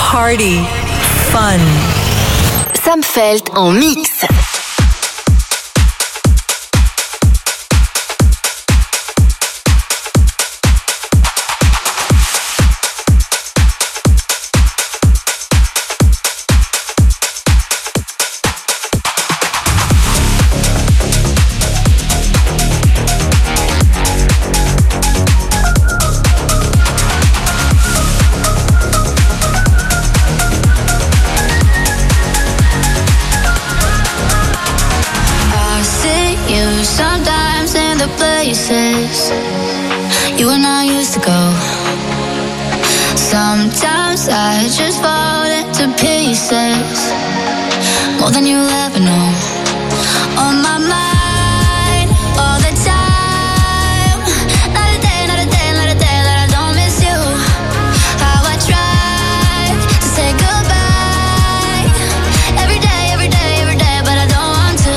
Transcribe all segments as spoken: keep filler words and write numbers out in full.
Party. Fun. Sam Feldt en mix. Places you and I used to go. Sometimes I just fall into pieces, more than you'll ever know. On my mind all the time, not a day, not a day, not a day that I don't miss you. How I try to say goodbye every day, every day, every day, but I don't want to.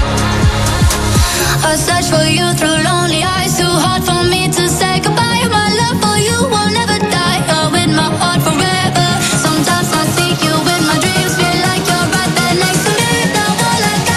I search for you through lonely eyes, too hard for me to say goodbye. My love for you will never die. You're with my heart forever. Sometimes I see you in my dreams, feel like you're right there next to me. Now all I got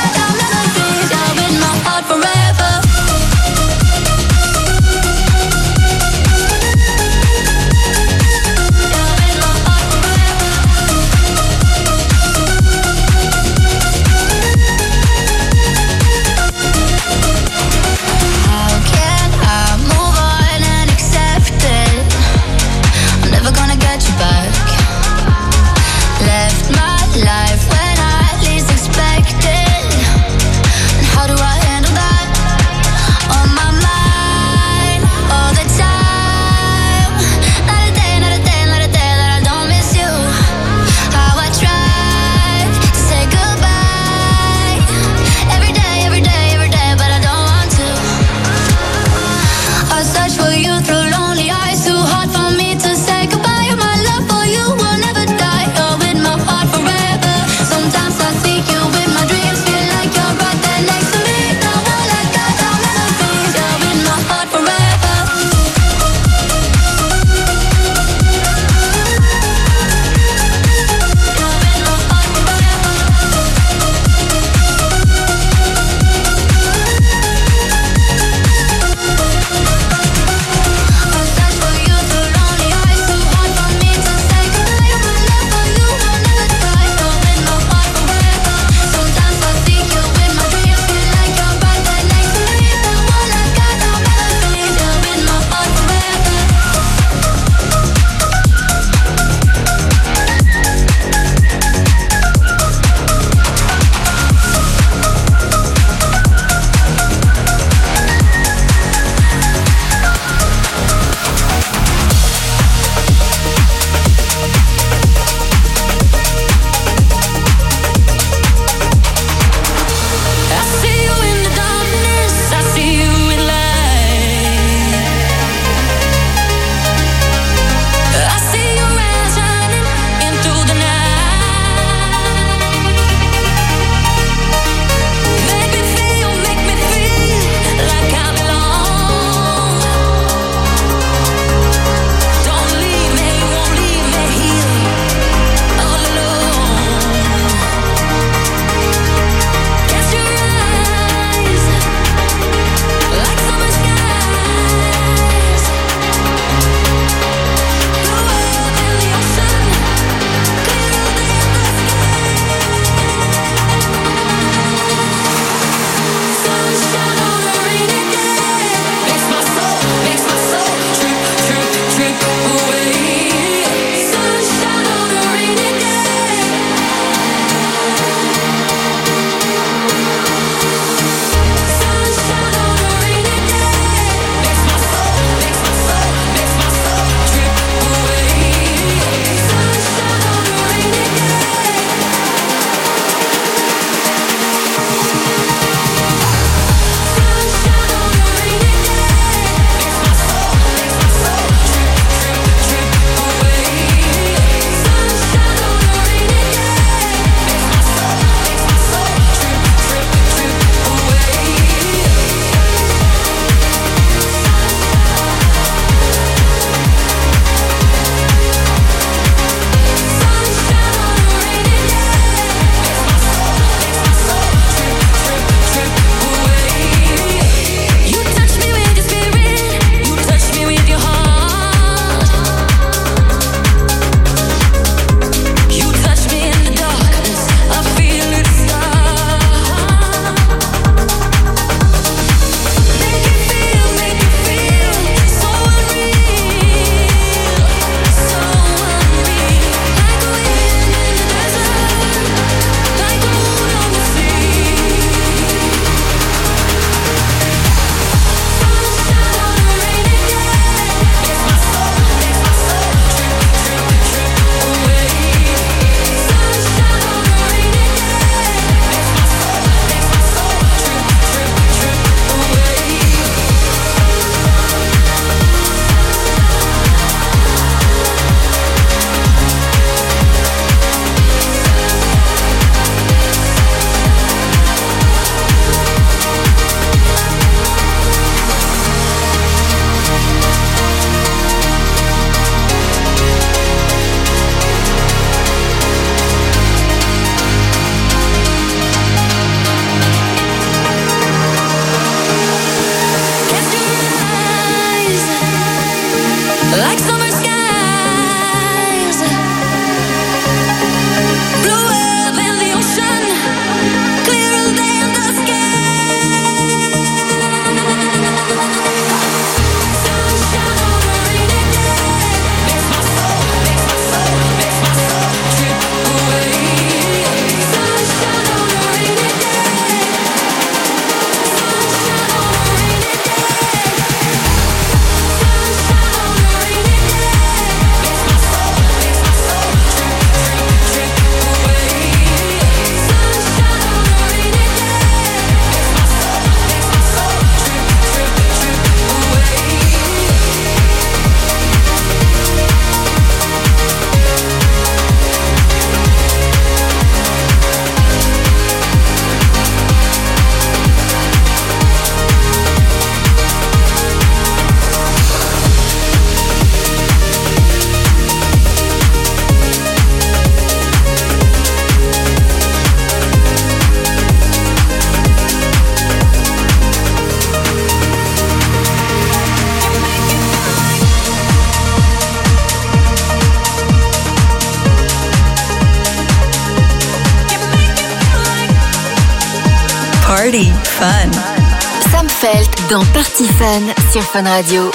Party Fun. Sam Felt dans Party Fun sur Fun Radio.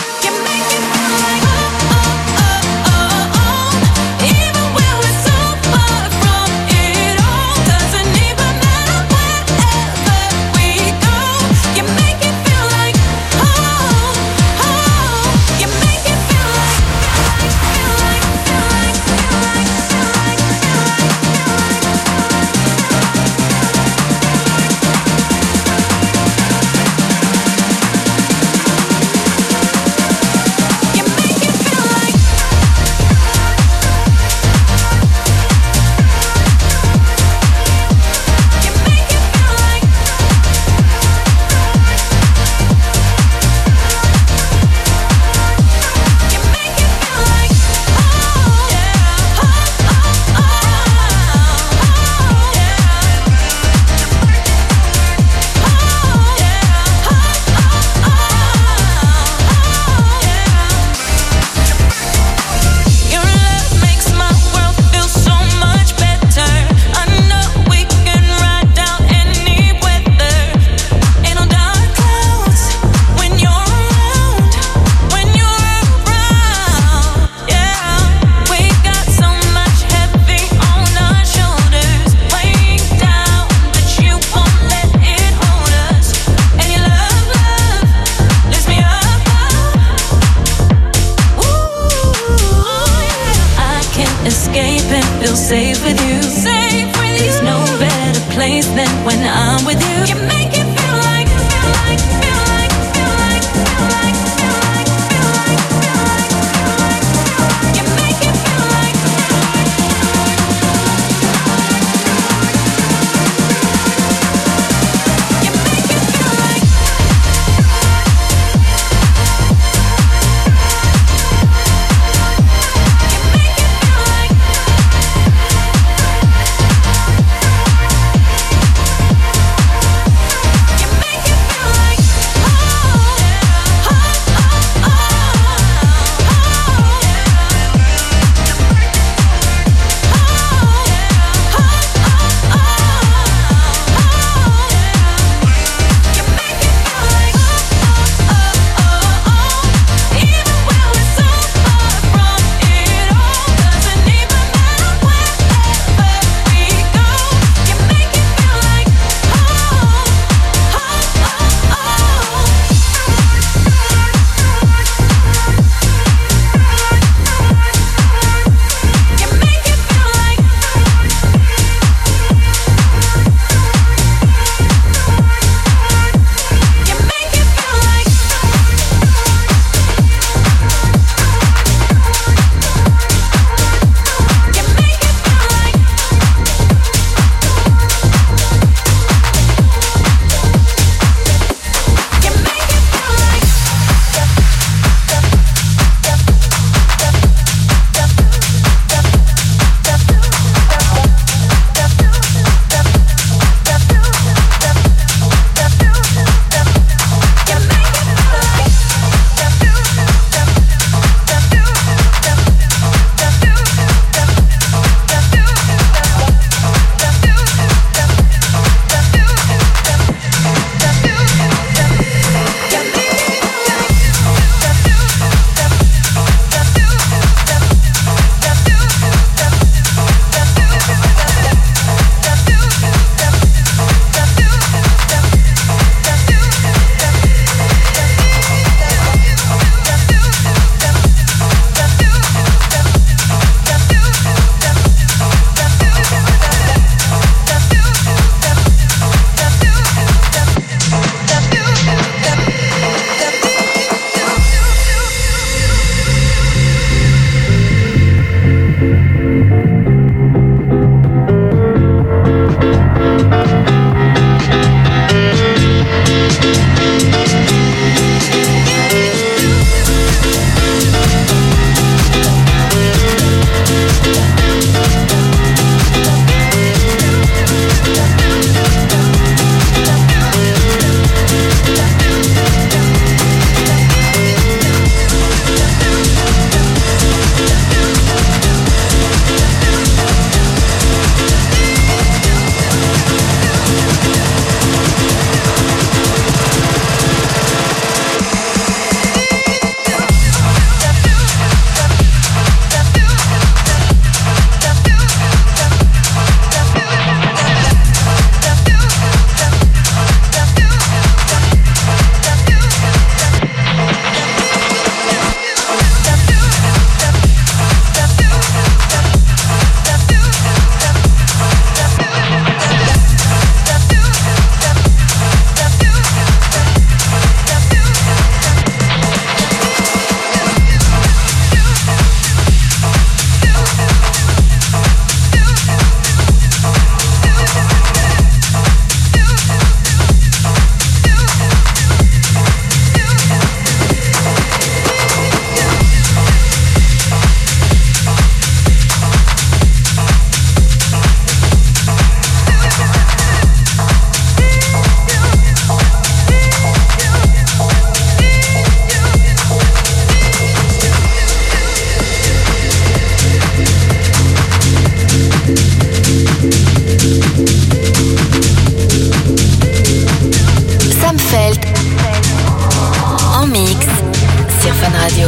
Felt en mix sur Fun Radio.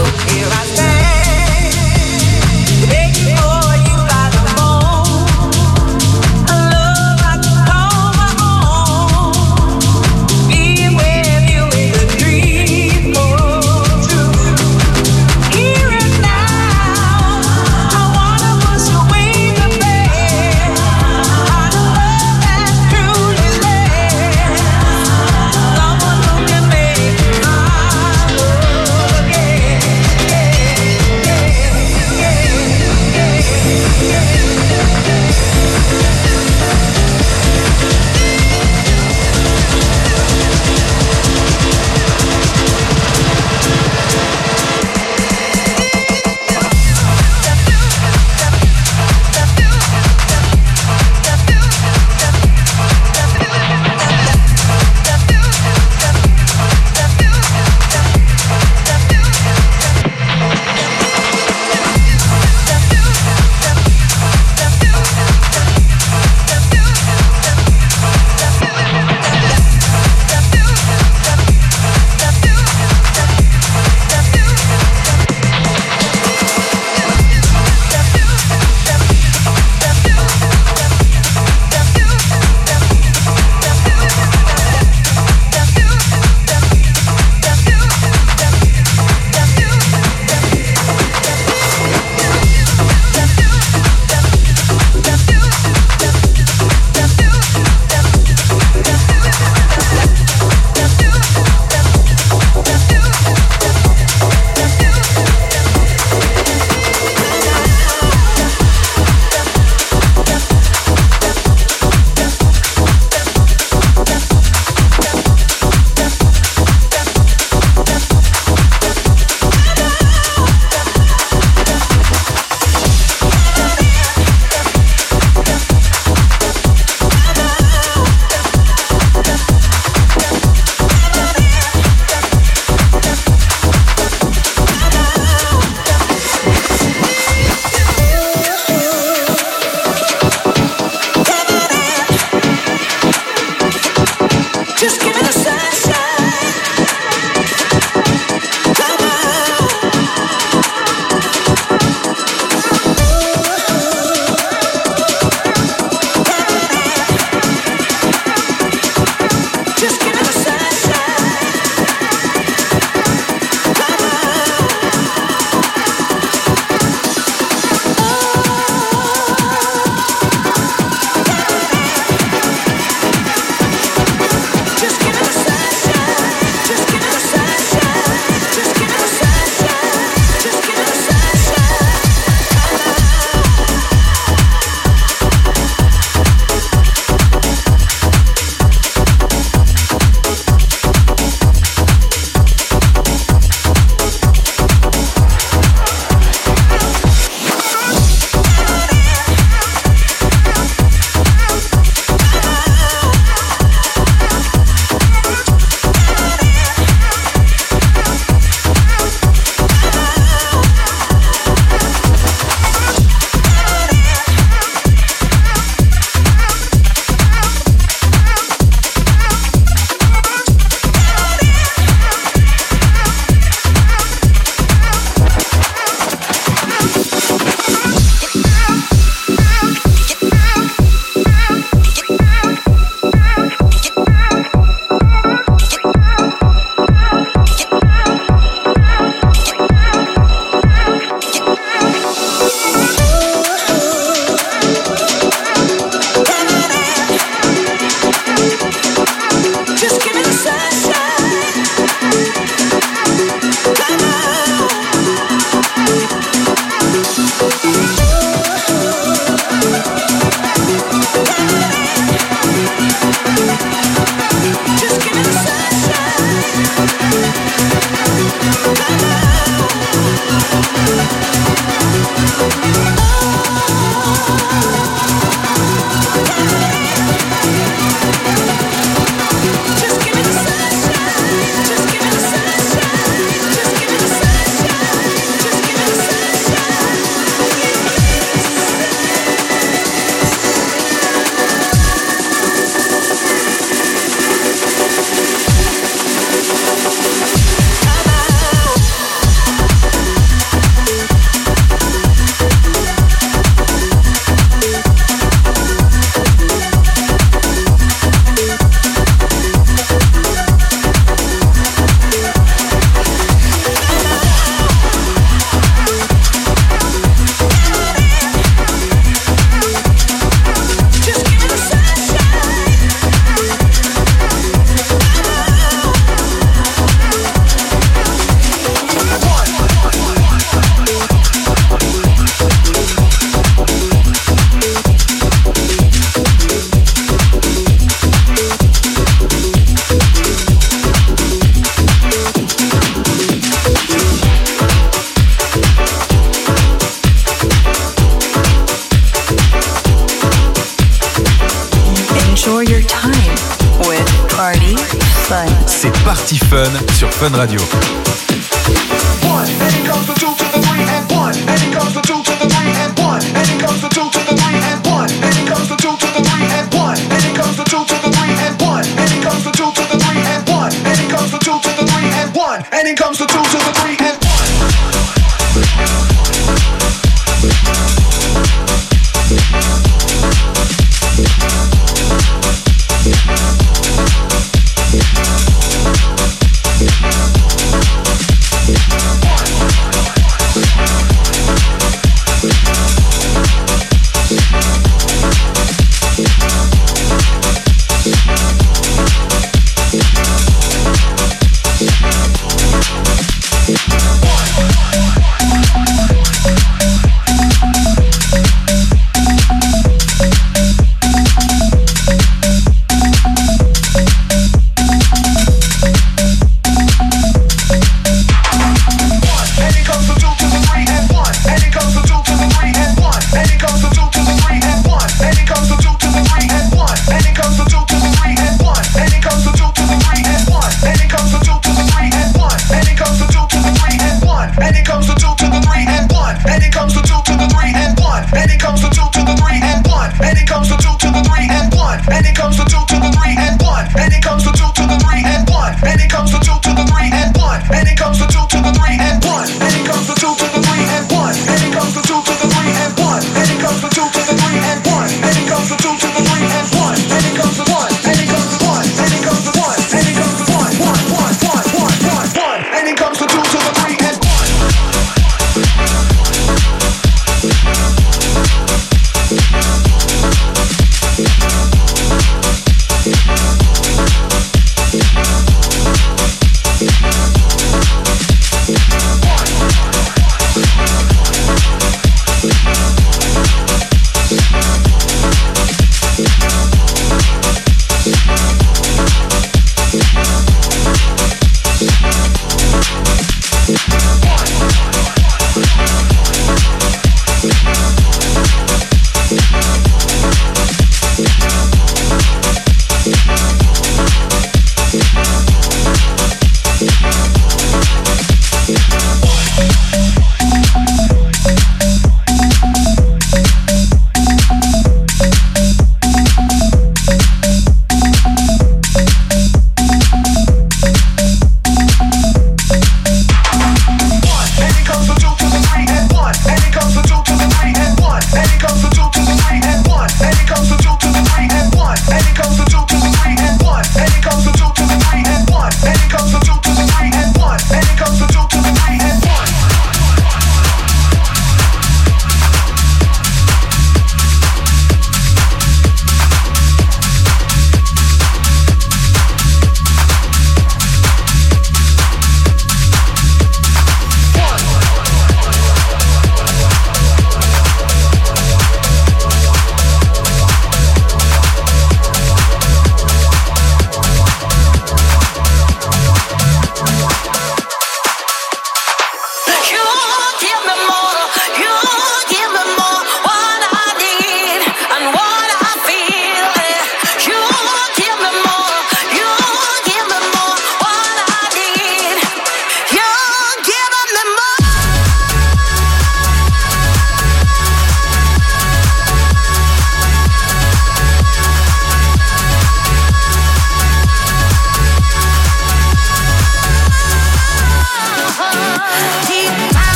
Fun. C'est Party Fun sur Fun Radio. One, and it comes the two to the three and one, and it comes the two to the three and one, and it comes the two to the three and one, and it comes the two to the three and one, and it comes the two to the three and one, and it comes the two to the three and one, and it comes the two to the three and one, and it comes the two to the three and one.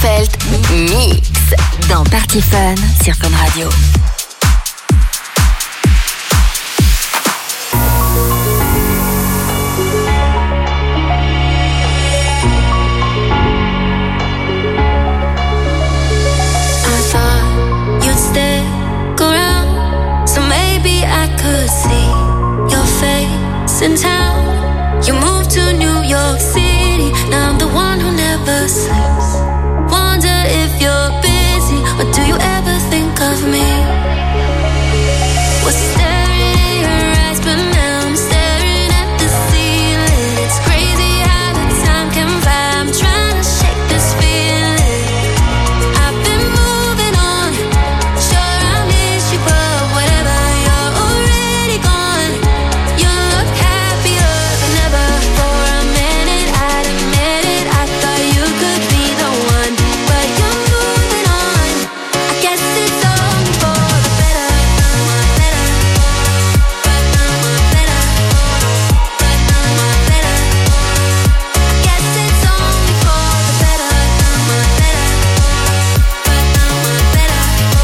Böttcherfeld, mix dans Party Fun sur Fun Radio. I thought you'd stick around, so maybe I could see your face in town. You moved to New York City, now I'm the one who never sleeps. Wonder if you're busy, or do you ever think of me? Was staring in your eyes, but now I'm staring at the ceiling. It's crazy how the time can fly, I'm trying to shake this feeling. I've been moving on, sure I miss you, but whatever, you're already gone. You look happier than ever. For a minute I'd admit it, I thought you could be the one, but you're moving on. I guess it's only for the better, better, better, better. I guess it's only for the better, better, better,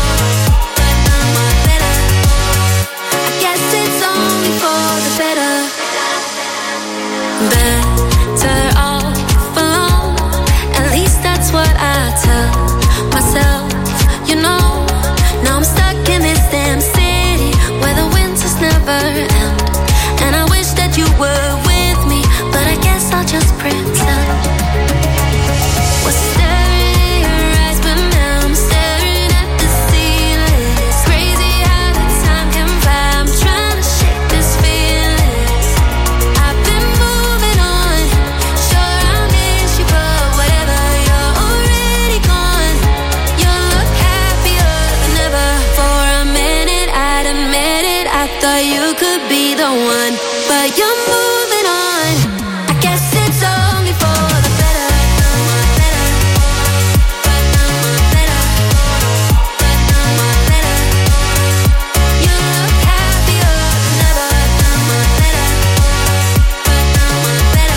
better. I guess it's only for the better. Better off alone, at least that's what I tell myself. You know, now I'm stuck in this damn city where the winters never end. And I wish that you were with me, but I guess I'll just pretend. Was staring in your eyes, but now I'm staring at the ceiling. It's crazy how the time can fly, I'm trying to shake this feeling. I've been moving on, sure I miss you, but whatever, you're already gone. You look happier than ever. For a minute I'd admit it, I thought you could be the one, but you're moving on. I guess it's only for the better, better, better, better. You look happier than ever, better, better,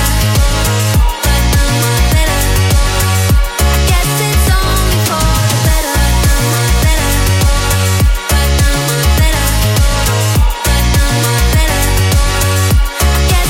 better. I guess it's only for the better, better, better, better. I guess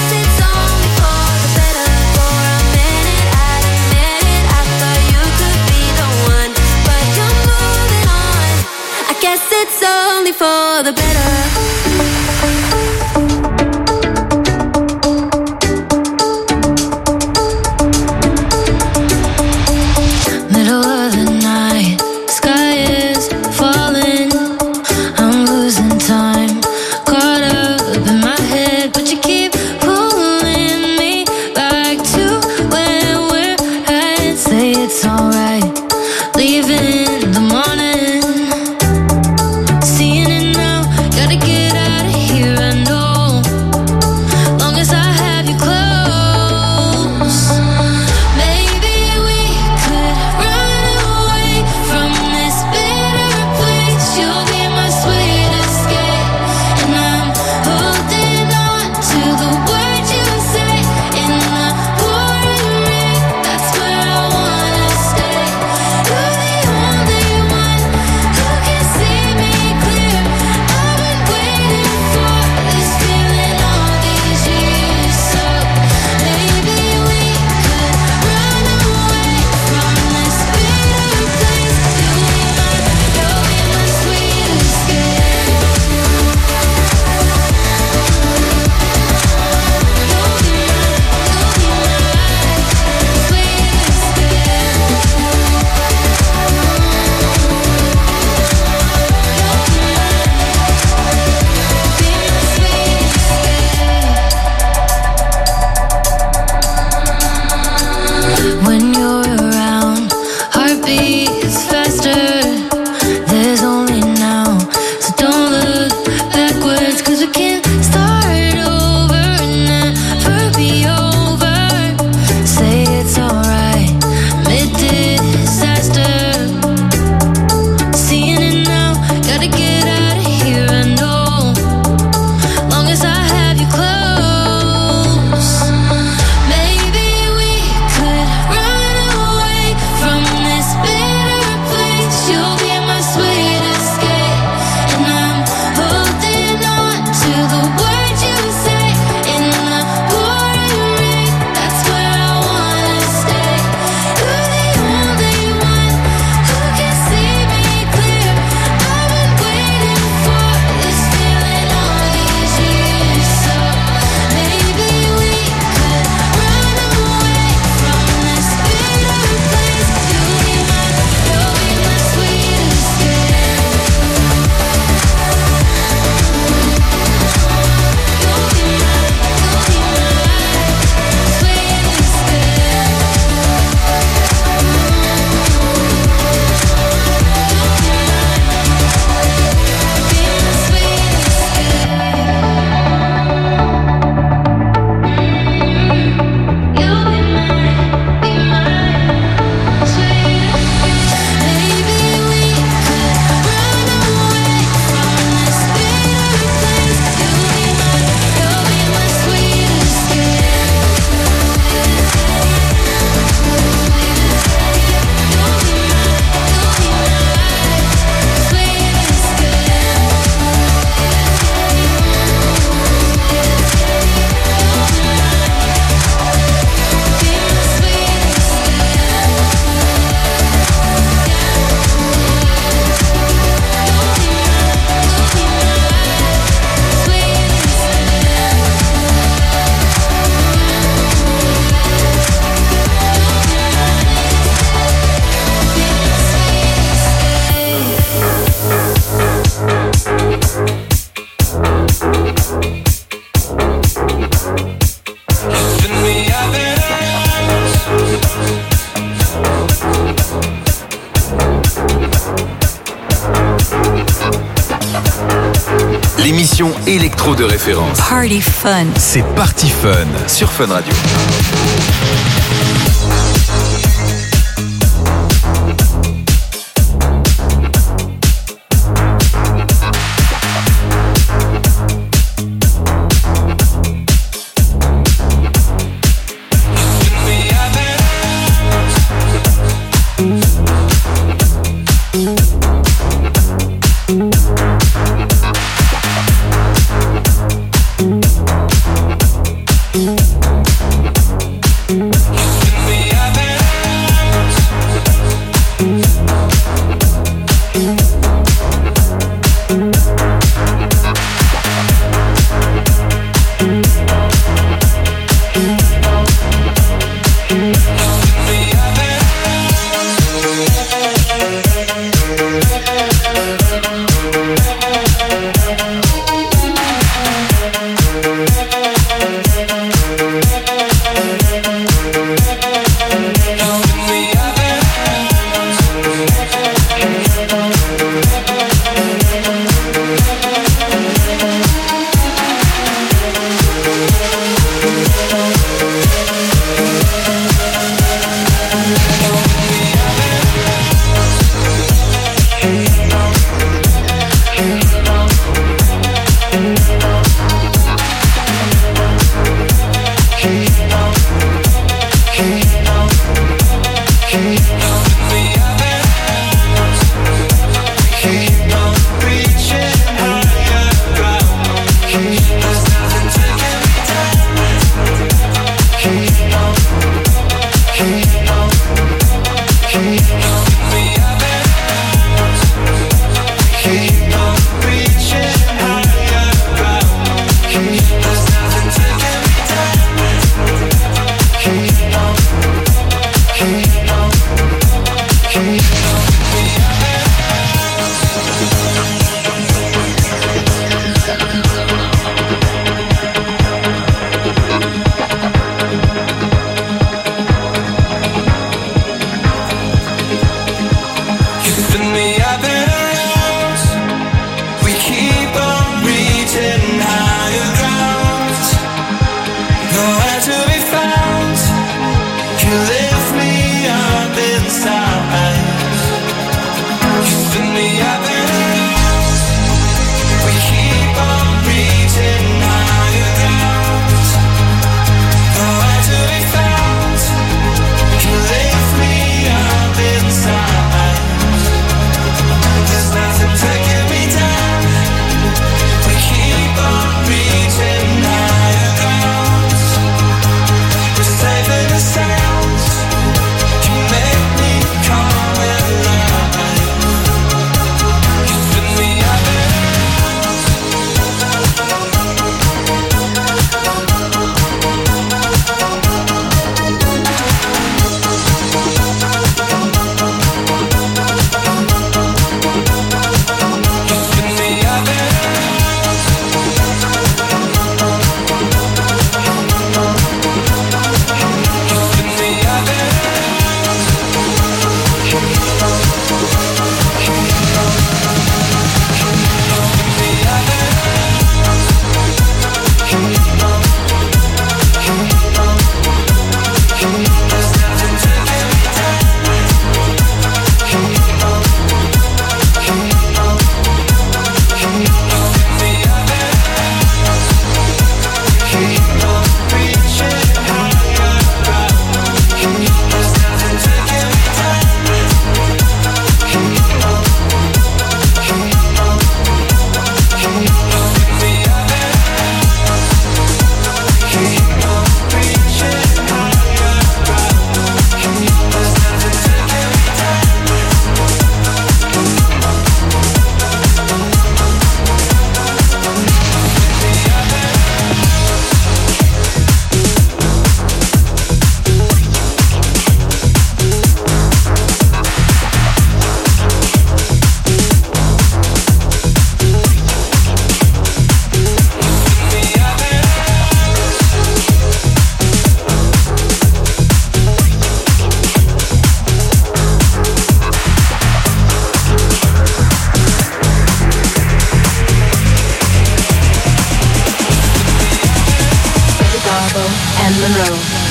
l'émission électro de référence. Party Fun. C'est Party Fun sur Fun Radio.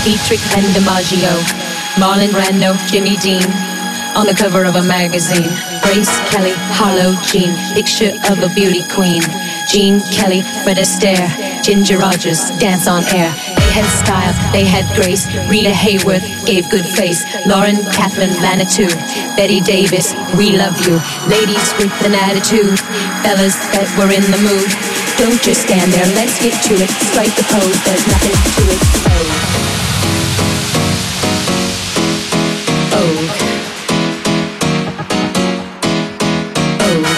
Dietrich and DiMaggio, Marlon Brando, Jimmy Dean, on the cover of a magazine. Grace Kelly, Harlow Jean, picture of a beauty queen. Jean Kelly, Fred Astaire, Ginger Rogers, dance on air. They had style, they had grace. Rita Hayworth gave good face. Lauren Kaplan, Manitou, Betty Davis, we love you. Ladies with an attitude, fellas that were in the mood. Don't just stand there, let's get to it. Strike the pose, there's nothing to it. Oh. Oh.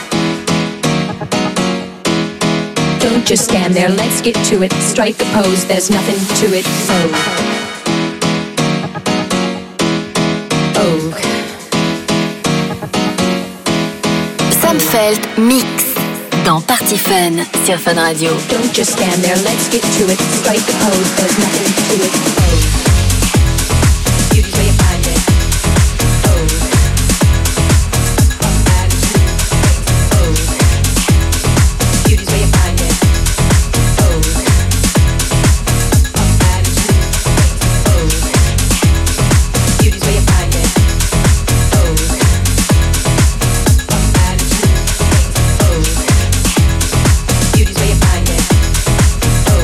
Don't just stand there, let's get to it. Strike the pose, there's nothing to it. Oh. Oh. Sam Feld mix dans Party Fun sur Fun Radio. Don't just stand there, let's get to it. Strike the pose, there's nothing to it. Oh. Beauty's where you find it. Oh. Oh. Beauty's where you find it. Oh. Oh. Beauty's where you find it. Oh. Beauty's where you find it. Oh.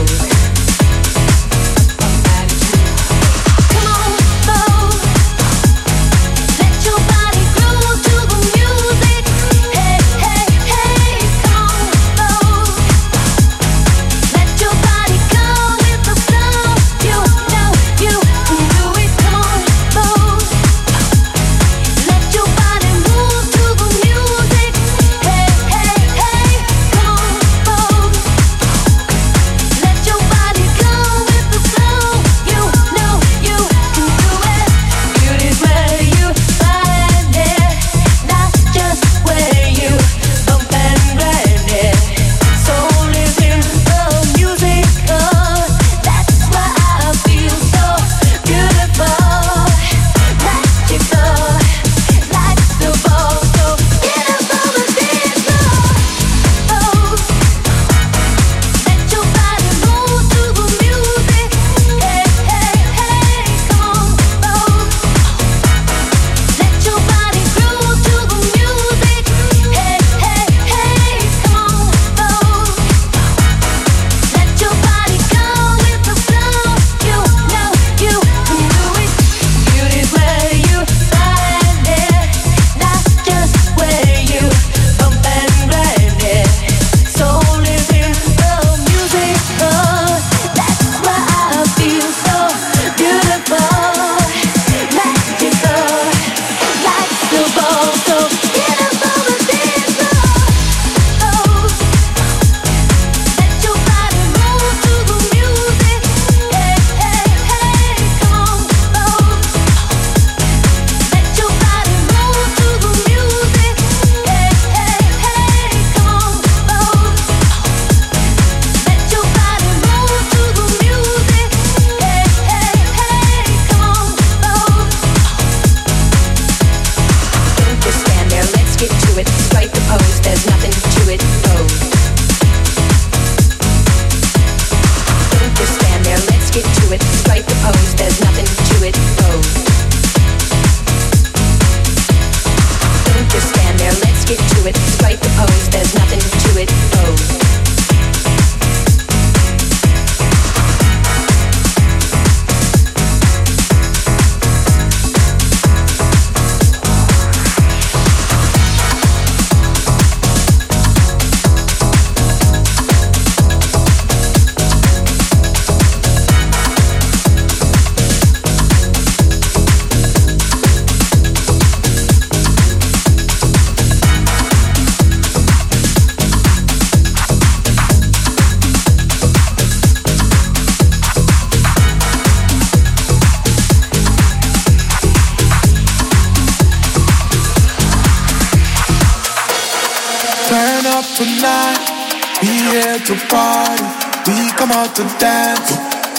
tonight. We here to party. We come out to dance.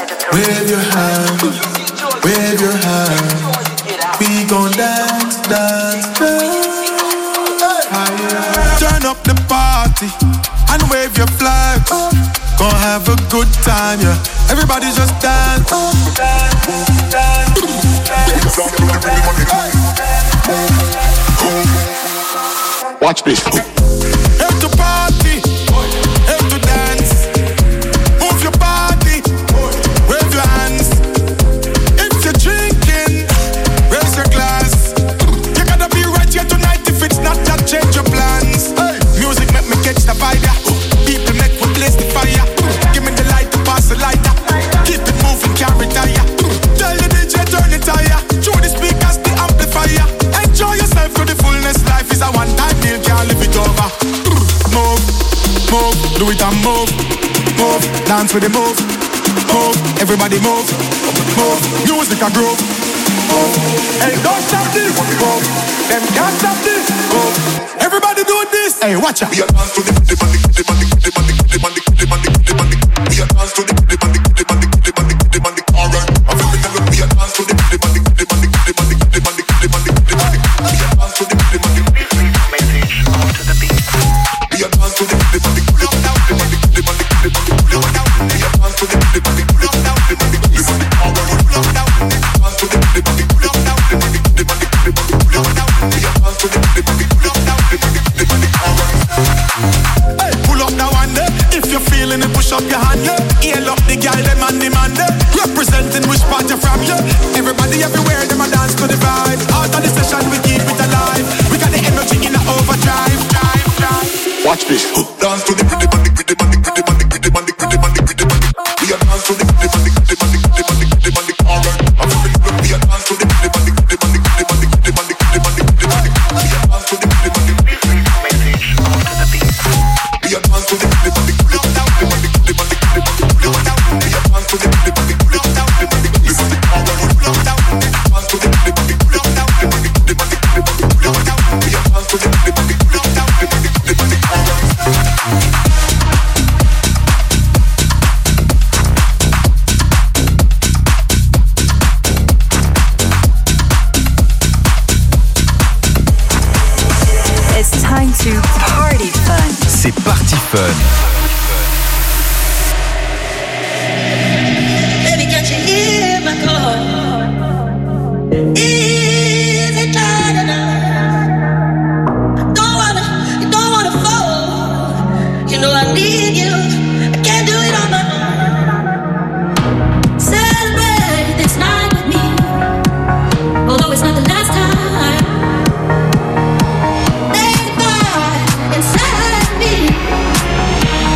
Wave your hand, wave your hand. We gon' dance, dance, dance. Turn up the party and wave your flags. Gonna have a good time, yeah. Everybody just dance. Watch this. Head to party, head to dance. Move your body, wave your hands. If you're drinking, raise your glass. You gotta be right here tonight. If it's not that, change your plans. Hey. Music make me catch the vibe, yeah. People make me blaze the fire. Give me the light to pass the lighter. Keep it moving, can't retire. Tell the D J turn it higher. Through the speakers, the amplifier. Enjoy yourself to the fullness. Life is a one-time deal, can't live it over. Move, move, do it and move. Move, dance with the move. Move, everybody move. Move, music a groove. Move, hey, don't stop this. Move, them can't stop this. Move, everybody do this. Hey, watch out. We are dance to the the money, the money, the money, the money, the money, the money. We are dance to the the money, the money, the money, the money. Alright, I'm feeling the we are dance to the the money, the money, the money, the money, the money, the money. We are dance to the the money. Message onto the beat. We are dance to the the money, the money, the money, the money, the money, the money. We are dance to the the money, the money, the money, the money. Alright, dance to the the money, the money, the money, the money, the money. We are dance to the the money, the money, the money, the money. Hey, pull up now and there. If you're feeling it, push up your hand, yeah. Hail up the girl, them and the man, yeah. Representing which part you're from, yeah. Everybody everywhere, them a dance to the vibe. Out of the session, we keep it alive. We got the energy in the overdrive, drive, drive. Watch this. Dance to the pretty money, pretty money, pretty money, pretty money, pretty money, pretty money. We are dance to the pretty money, pretty money, pretty money, pretty money. Alright, I'm feeling good. We are dance to the pretty money, pretty money, pretty money, pretty money, pretty money, pretty money. We are dance to the pretty money. Message onto the beat. We are dance to the pretty money, pretty money, pretty money, pretty money, pretty money, pretty money. We are dance to the pretty money, pretty money, pretty money, pretty money. Alright, dance to the pretty money, pretty money, pretty money, pretty money, pretty money, pretty money. We are dance to the pretty money, pretty money, pretty money, pretty money. It's time to party fun. C'est Party Fun. Baby, can't you hear my call? Is it loud enough? I don't wanna, you don't wanna fall. You know I need you. I can't do it on my own. Celebrate this night with me, although it's not the last time. There's a fire inside me.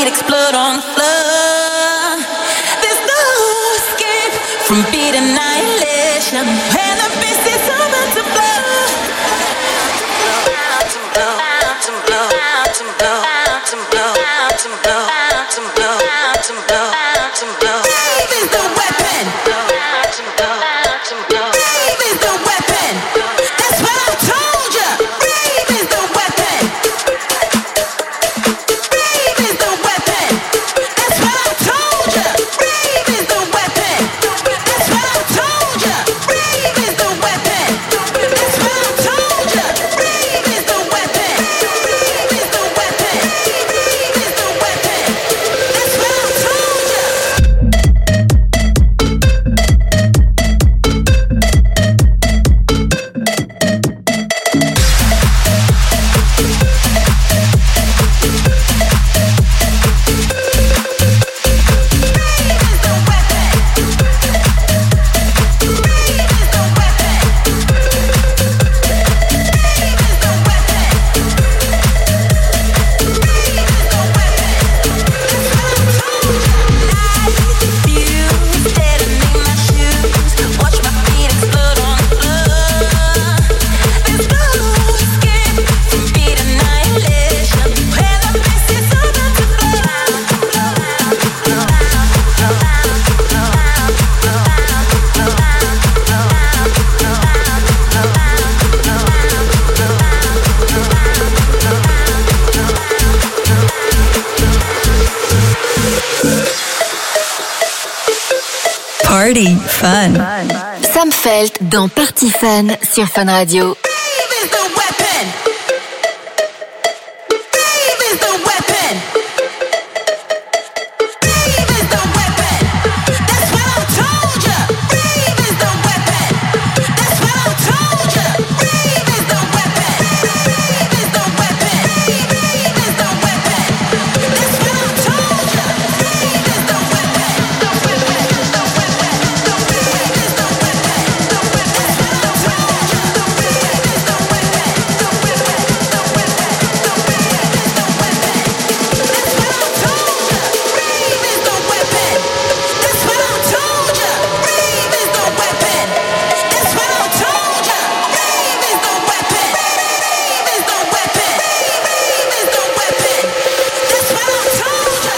feet explode on the floor. There's no escape from beat annihilation. And the beast is about to blow. To blow, to blow, to blow, to blow, to blow, to blow, to blow, to blow. Rave is the weapon. To blow, to blow. Rave is the weapon. That's what I told ya. Rave is the weapon. Rave is the weapon. That's what I told ya. Rave is the weapon. That's what I told ya. Rave is the weapon. That's what I told ya. Rave is the weapon. Rave is the weapon. Rave is the weapon. That's what I told ya. Party Fun. Sam Felt dans Party Fun sur Fun Radio. Rave is the weapon. Rave is the weapon. Rave is the weapon. That's what I told ya. Rave is the weapon. That's what I told ya. Rave is the weapon. Rave is the weapon. Rave is the weapon. That's what I told ya. Rave is the weapon. The weapon. The weapon. The rave is the weapon. The weapon. That's what I told ya. The rave is the weapon. The weapon. The weapon. The rave is the weapon. That's what I told ya. Rave is the weapon. That's what I told ya. Rave is the weapon. That's what I told ya. Rave is the weapon. Rave is the weapon. Rave is the weapon. That's what I told ya.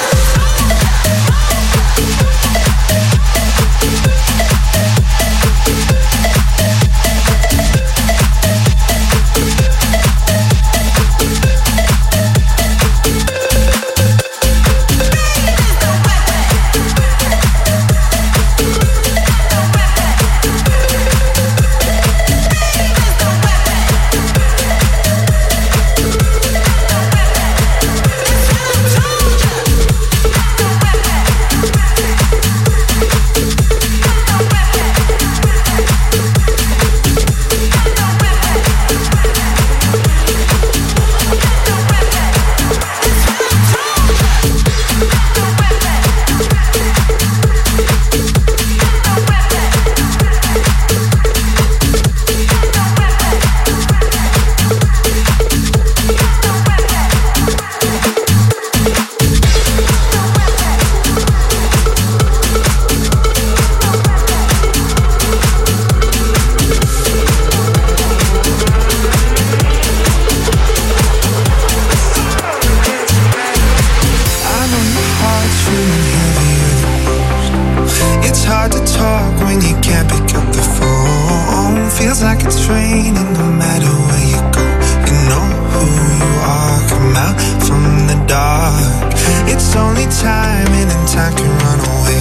It's hard to talk when you can't pick up the phone. Feels like it's raining no matter where you go. You know who you are, come out from the dark. It's only time and then time can run away.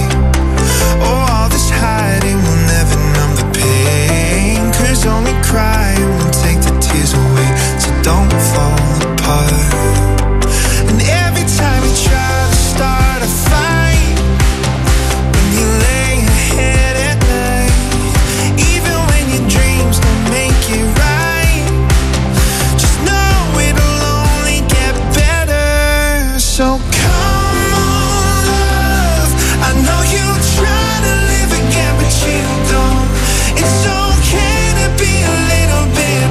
Oh, all this hiding will never numb the pain. Cause only crying will take the tears away. So don't fall apart. And every time you try to start a fight, when you lay your head at night, even when your dreams don't make it right, just know it'll only get better. So come on, love, I know you try to live again, but you don't. It's okay to be a little bit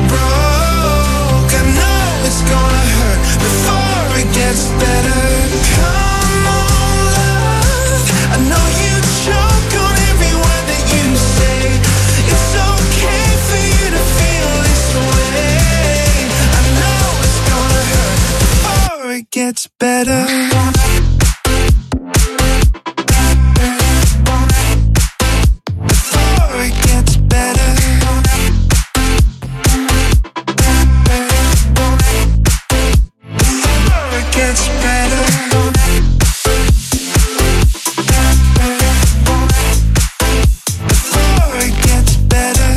broke. I know it's gonna hurt before it gets better. Come better. Before it gets better. Before it gets better. Before it gets better.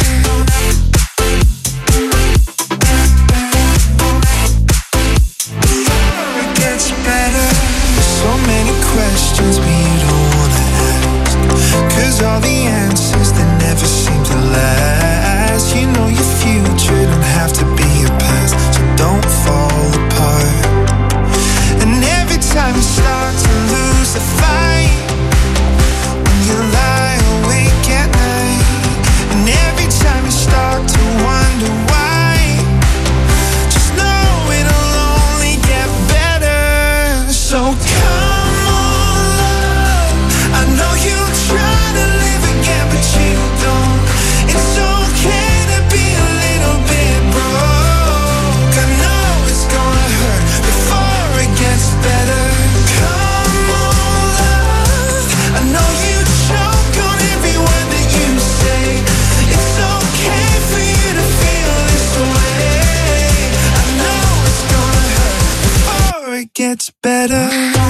Before it gets better. So many questions but you don't wanna ask, 'cause all the answers they never seem to last. You know your future don't have to be your past, so don't fall apart. And every time you start to lose the fight, when you lie awake at night, and every time you start to wonder why, just know it'll only get better. So come on, love, I know you try to live again, but you don't. It's okay to be a little bit broke. I know it's gonna hurt before it gets better. Come on, love, I know you choke on every word that you say. It's okay for you to feel this way. I know it's gonna hurt before it gets better.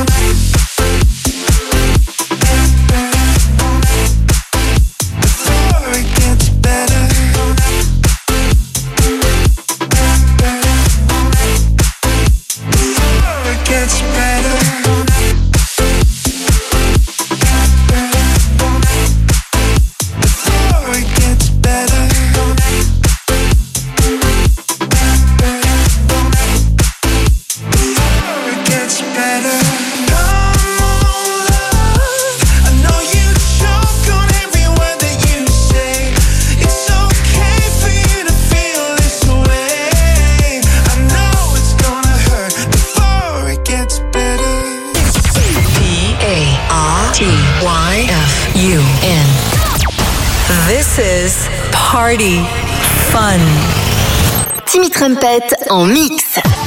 Before it gets better. Before it gets better. Before it gets better. Before it gets better. Come on, love, I know you choke on every word that you say. It's okay for you to feel this way. I know it's gonna hurt before it gets better. P A R T Y F U N. This is Party Fun. Timmy Trumpet en mix.